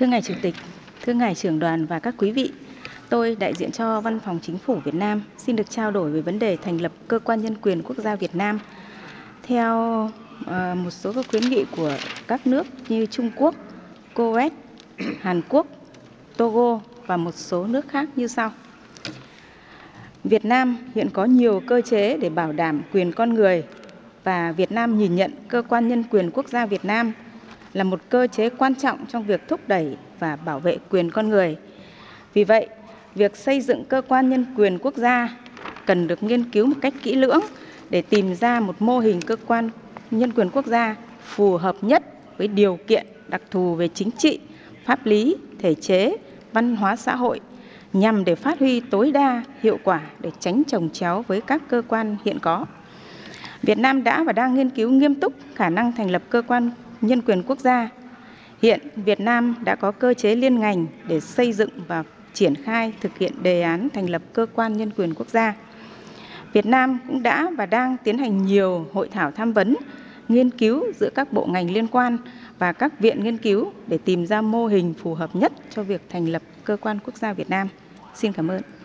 Thưa Ngài Chủ tịch, thưa Ngài Trưởng đoàn và các quý vị, tôi đại diện cho Văn phòng Chính phủ Việt Nam xin được trao đổi về vấn đề thành lập Cơ quan Nhân quyền Quốc gia Việt Nam theo một số các khuyến nghị của các nước như Trung Quốc, Coes, Hàn Quốc, Togo và một số nước khác như sau. Việt Nam hiện có nhiều cơ chế để bảo đảm quyền con người và Việt Nam nhìn nhận Cơ quan Nhân quyền Quốc gia Việt Nam là một cơ chế quan trọng trong việc thúc đẩy và bảo vệ quyền con người. Vì vậy, việc xây dựng Cơ quan Nhân quyền Quốc gia cần được nghiên cứu một cách kỹ lưỡng để tìm ra một mô hình Cơ quan Nhân quyền Quốc gia phù hợp nhất với điều kiện đặc thù về chính trị, pháp lý, thể chế, văn hóa xã hội, nhằm để phát huy tối đa hiệu quả để tránh chồng chéo với các cơ quan hiện có. Việt Nam đã và đang nghiên cứu nghiêm túc khả năng thành lập Cơ quan Nhân quyền Quốc gia. Hiện Việt Nam đã có cơ chế liên ngành để xây dựng và triển khai thực hiện đề án thành lập Cơ quan Nhân quyền Quốc gia. Việt Nam cũng đã và đang tiến hành nhiều hội thảo tham vấn, nghiên cứu giữa các bộ ngành liên quan và các viện nghiên cứu để tìm ra mô hình phù hợp nhất cho việc thành lập Cơ quan Quốc gia Việt Nam. Xin cảm ơn.